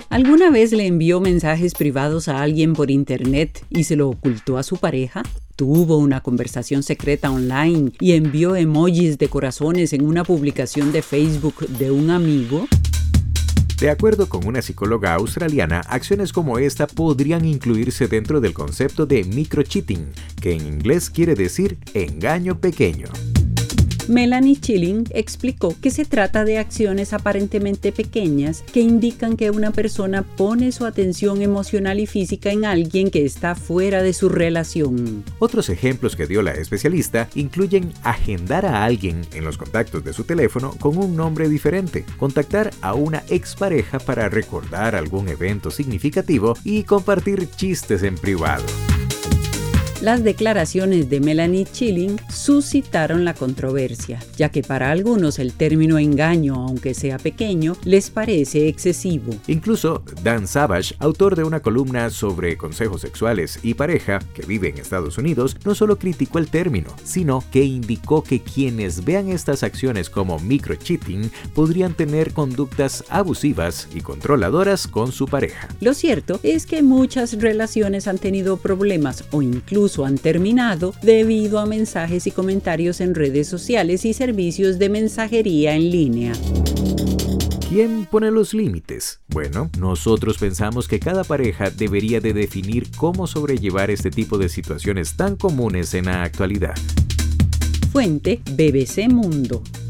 ¿Alguna vez le envió mensajes privados a alguien por internet y se lo ocultó a su pareja? ¿Tuvo una conversación secreta online y envió emojis de corazones en una publicación de Facebook de un amigo? De acuerdo con una psicóloga australiana, acciones como esta podrían incluirse dentro del concepto de microcheating, que en inglés quiere decir engaño pequeño. Melanie Chilling explicó que se trata de acciones aparentemente pequeñas que indican que una persona pone su atención emocional y física en alguien que está fuera de su relación. Otros ejemplos que dio la especialista incluyen agendar a alguien en los contactos de su teléfono con un nombre diferente, contactar a una expareja para recordar algún evento significativo y compartir chistes en privado. Las declaraciones de Melanie Chilling suscitaron la controversia, ya que para algunos el término engaño, aunque sea pequeño, les parece excesivo. Incluso Dan Savage, autor de una columna sobre consejos sexuales y pareja que vive en Estados Unidos, no solo criticó el término, sino que indicó que quienes vean estas acciones como microcheating podrían tener conductas abusivas y controladoras con su pareja. Lo cierto es que muchas relaciones han tenido problemas o incluso han terminado debido a mensajes y comentarios en redes sociales y servicios de mensajería en línea. ¿Quién pone los límites? Bueno, nosotros pensamos que cada pareja debería de definir cómo sobrellevar este tipo de situaciones tan comunes en la actualidad. Fuente: BBC Mundo.